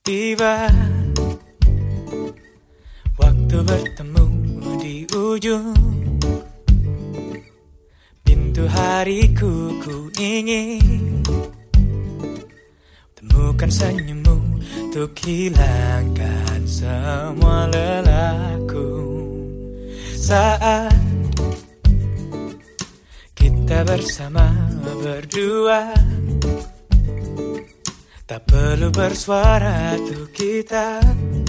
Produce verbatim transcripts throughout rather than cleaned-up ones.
Tiba waktu bertemu di ujung pintu hariku, ku ingin temukan senyummu untuk hilangkan semua lelahku. Saat kita bersama berdua, tak perlu bersuara tuh kita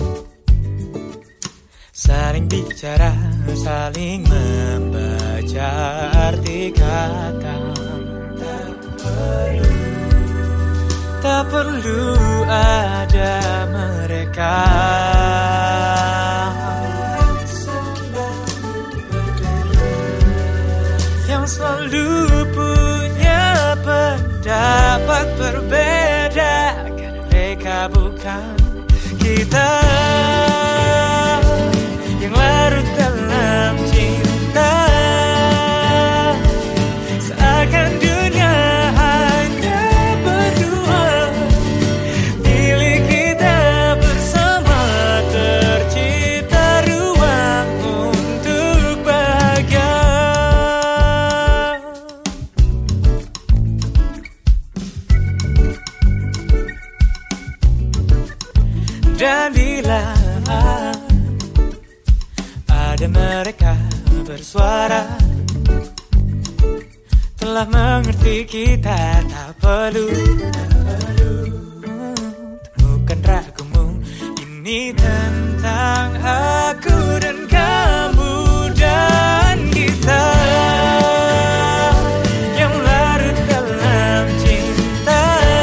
saling bicara, saling membaca arti kata. Tak perlu, tak perlu ada mereka yang selalu punya pendapat berbeda, karena mereka bukan kita yang larut dalam cinta. Seakan dunia hanya berdua, milik kita bersama, tercipta ruang untuk bahagia. Dan bila ada mereka bersuara, telah mengerti kita tak perlu, tak perlu temukan ragumu. Ini tentang aku dan kamu dan kita yang larut dalam cinta.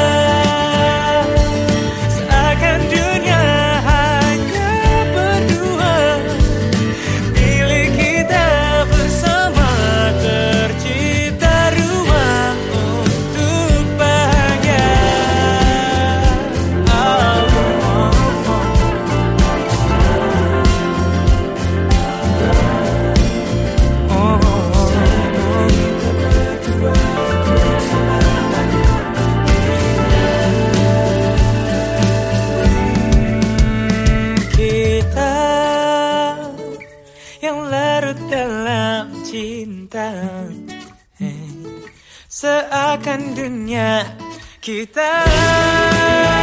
Seakan dunia hanya berdua, milik kita bersama, tercipta ruang untuk bahagia. Oh, oh, oh. Oh, oh, oh. Kita yang larut dalam cinta, seakan dunia kita